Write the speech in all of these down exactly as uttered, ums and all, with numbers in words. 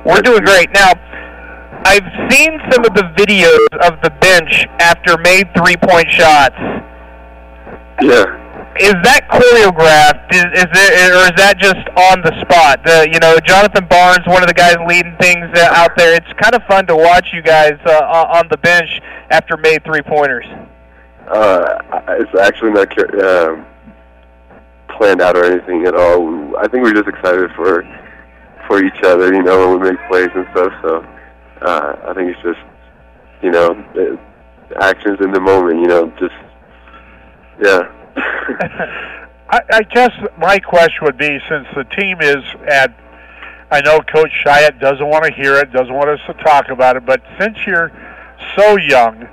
We're doing great. Now, I've seen some of the videos of the bench after made three-point shots. Yeah. Is that choreographed? Is, is it, or is that just on the spot? The, you know, Jonathan Barnes, one of the guys leading things uh, out there. It's kind of fun to watch you guys uh, on the bench after made three-pointers. Uh, it's actually not uh, planned out or anything at all. I think we're just excited for for each other, you know, when we make plays and stuff. So uh, I think it's just, you know, the actions in the moment, you know, just, yeah. I, I guess my question would be, since the team is at, I know Coach Chiat doesn't want to hear it, doesn't want us to talk about it, but since you're so young,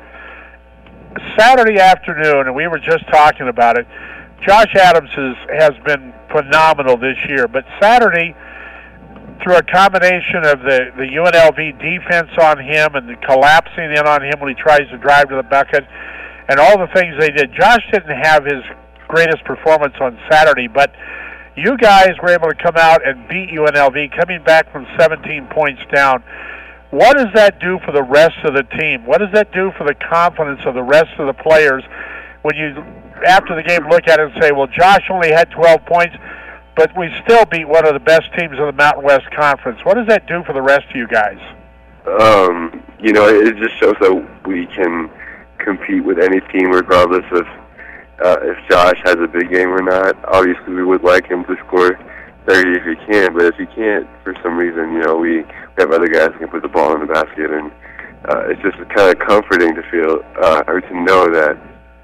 Saturday afternoon, and we were just talking about it, Josh Adams has, has been phenomenal this year, but Saturday, through a combination of the, the U N L V defense on him and the collapsing in on him when he tries to drive to the bucket, and all the things they did, Josh didn't have his greatest performance on Saturday, but you guys were able to come out and beat U N L V, coming back from seventeen points down. What does that do for the rest of the team? What does that do for the confidence of the rest of the players when you, after the game, look at it and say, well, Josh only had twelve points, but we still beat one of the best teams in the Mountain West Conference. What does that do for the rest of you guys? Um, you know, it just shows that we can compete with any team regardless of uh, if Josh has a big game or not. Obviously, we would like him to score thirty if he can, but if he can't, for some reason, you know, we, we have other guys who can put the ball in the basket, and uh, it's just kind of comforting to feel, uh, or to know that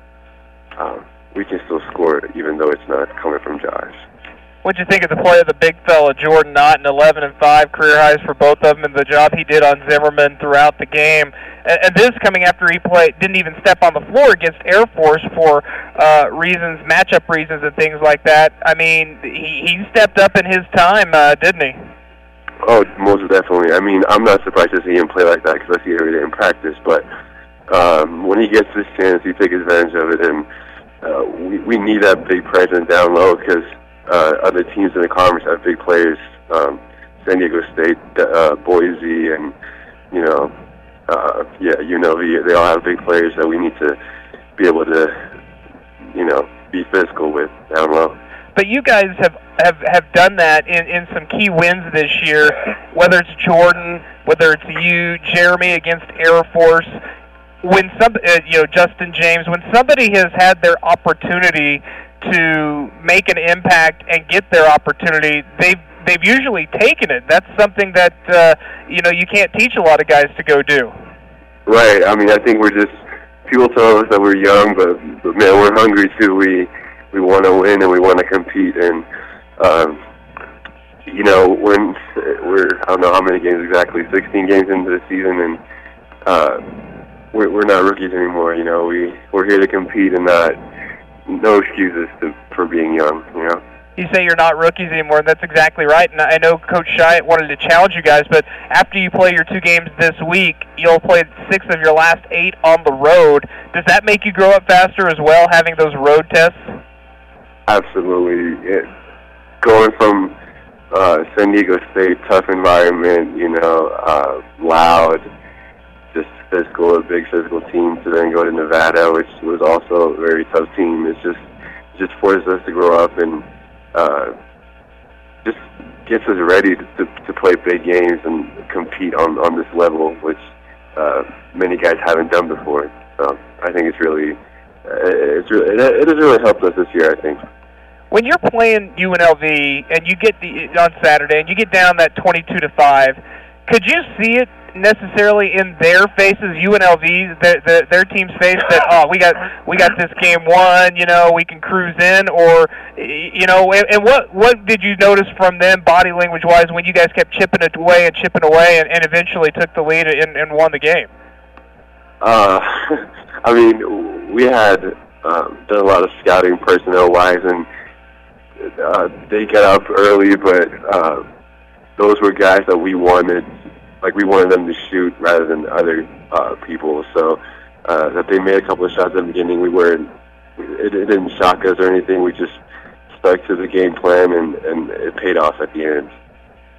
uh, we can still score even though it's not coming from Josh. What'd you think of the play of the big fella, Jordan Knott, in eleven and five, career highs for both of them, and the job he did on Zimmerman throughout the game? And, and this coming after he played, didn't even step on the floor against Air Force for uh, reasons, matchup reasons and things like that. I mean, he, he stepped up in his time, uh, didn't he? Oh, most definitely. I mean, I'm not surprised to see him play like that because I see it every day in practice, but um, when he gets this chance, he takes advantage of it, and uh, we, we need that big presence down low because Uh, other teams in the conference have big players, um, San Diego State, uh, Boise, and, you know, uh, yeah, U N L V, they all have big players that we need to be able to, you know, be physical with down low. But you guys have, have, have done that in, in some key wins this year, whether it's Jordan, whether it's you, Jeremy against Air Force. When some, uh, you know, Justin James, when somebody has had their opportunity to make an impact and get their opportunity, they've they've usually taken it. That's something that uh, you know you can't teach a lot of guys to go do. Right. I mean, I think we're just people tell us that we're young, but, but man, we're hungry too. We we want to win and we want to compete, and um, you know, when we're I don't know how many games exactly, sixteen games into the season, and uh, we're we're not rookies anymore. You know, we we're here to compete and not. No excuses to, for being young, you know. You say you're not rookies anymore, and that's exactly right. And I know Coach Chiat wanted to challenge you guys, but after you play your two games this week, you'll play six of your last eight on the road. Does that make you grow up faster as well, having those road tests? Absolutely. It, going from uh, San Diego State, tough environment, you know, uh, loud, just physical, a big physical team, to then go to Nevada, which was also a very tough team. It's just just forces us to grow up and uh, just gets us ready to, to, to play big games and compete on, on this level, which uh, many guys haven't done before. So I think it's really, uh, it's really, it, it has really helped us this year, I think. When you're playing U N L V and you get the on Saturday and you get down that twenty-two to five, could you see it necessarily in their faces, U N L V, their, their, their team's face, that oh we got we got this game won, you know, we can cruise in, or you know, and, and what what did you notice from them body language wise when you guys kept chipping it away and chipping away and, and eventually took the lead and, and won the game? Uh, I mean, we had um, done a lot of scouting personnel wise, and uh, they got up early, but uh, those were guys that we wanted. Like, we wanted them to shoot rather than other uh, people. So uh, that they made a couple of shots at the beginning, we weren't, it, it didn't shock us or anything. We just stuck to the game plan, and, and it paid off at the end.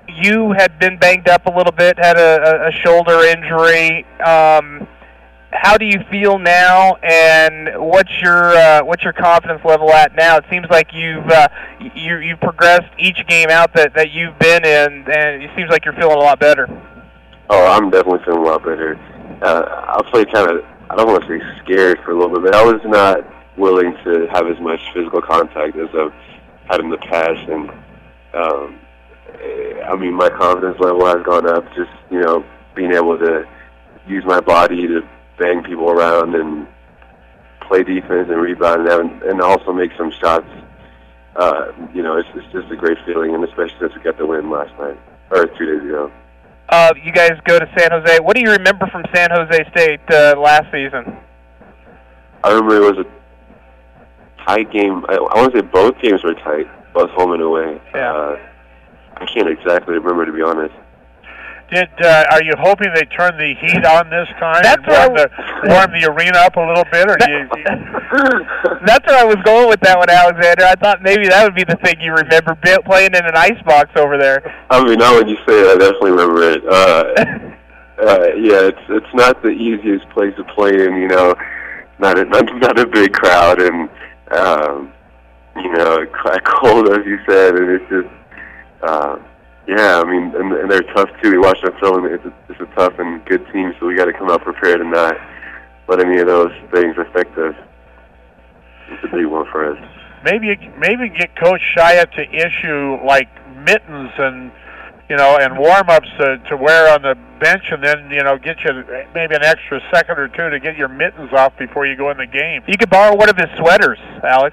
you had been banged up a little bit, had a, a shoulder injury. Um, how do you feel now, and what's your uh, what's your confidence level at now? It seems like you've uh, you you've progressed each game out that that you've been in, and it seems like you're feeling a lot better. Oh, I'm definitely feeling a lot better. Uh, I'll play kind of, I don't want to say scared for a little bit, but I was not willing to have as much physical contact as I've had in the past, and um, I mean, my confidence level has gone up. Just, you know, being able to use my body to bang people around and play defense and rebound and, and also make some shots. Uh, you know, it's, it's just a great feeling, and especially since we got the win last night, or two days ago. Uh, you guys go to San Jose. What do you remember from San Jose State uh, last season? I remember it was a tight game. I, I want to say both games were tight, both home and away. Yeah. Uh, I can't exactly remember, to be honest. Did uh, are you hoping they turn the heat on this time That's and warm the, warm the arena up a little bit, or do you? Do you... That's where I was going with that one, Alexander. I thought maybe that would be the thing you remember, playing in an icebox over there. I mean, now when you say it, I definitely remember it. Uh, uh, yeah, it's it's not the easiest place to play in. You know, not a, not, not a big crowd, and um, you know, cold as you said, and it's just. Uh, Yeah, I mean, and, and they're tough too. We watched them film, and it's a, it's a tough and good team, so we got to come out prepared and not let any of those things affect us. It's a big one for us. Maybe maybe get Coach Chiat to issue like mittens and you know and warm-ups to, to wear on the bench, and then you know get you maybe an extra second or two to get your mittens off before you go in the game. You could borrow one of his sweaters, Alex.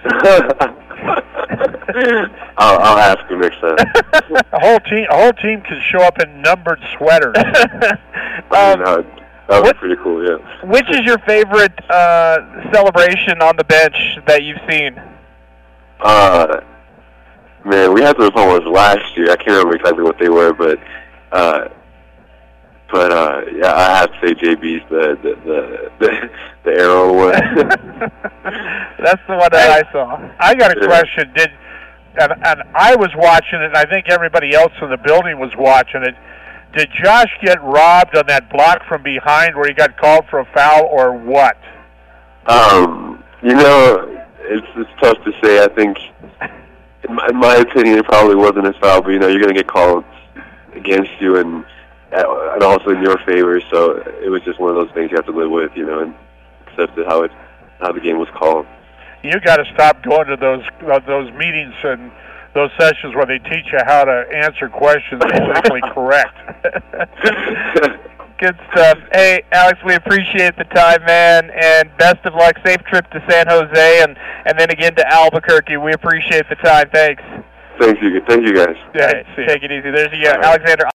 I'll, I'll ask him next time. a whole team, a whole team can show up in numbered sweaters. I mean, uh, that was pretty cool, yeah. Which is your favorite uh, celebration on the bench that you've seen? Uh, man, we had those almost last year. I can't remember exactly what they were, but uh, but uh, yeah, I have to say J B's the the the, the, the arrow one. That's the one that I saw. I got a yeah. question. Did and, and I was watching it, and I think everybody else in the building was watching it. Did Josh get robbed on that block from behind where he got called for a foul, or what? Um, you know, it's it's tough to say. I think, in my, in my opinion, it probably wasn't a foul, but you know, you're going to get called against you and and also in your favor. So it was just one of those things you have to live with, you know, and accept it how it how the game was called. You got to stop going to those uh, those meetings and those sessions where they teach you how to answer questions politically correct. Good stuff. Hey, Alex, we appreciate the time, man, and best of luck. Safe trip to San Jose, and, and then again to Albuquerque. We appreciate the time. Thanks. Thank you. Thank you, guys. Yeah, right, take it easy. There's you, Alexander.